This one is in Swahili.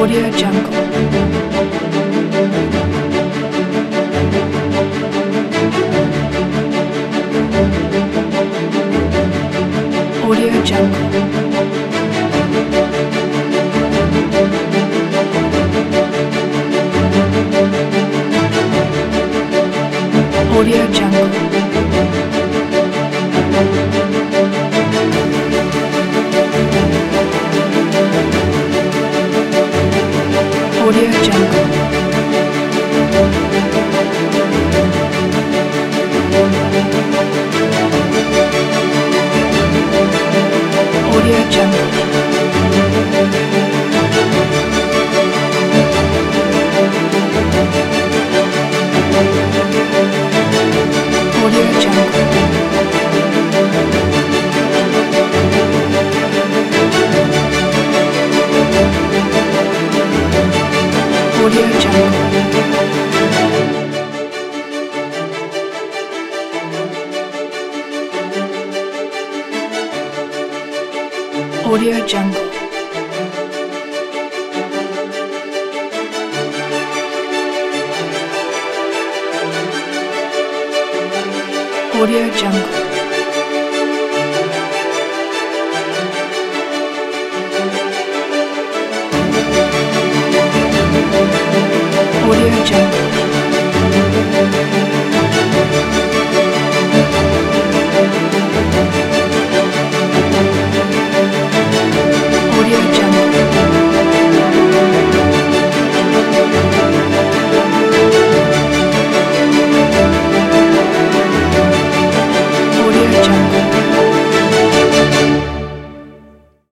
Audio Jungle. Audio Jungle. Audio Jungle. Audio Jungle. Audio Jungle. Audio Jungle. Audio Jungle. Audio Jungle. Audio Jungle. Audio Jungle.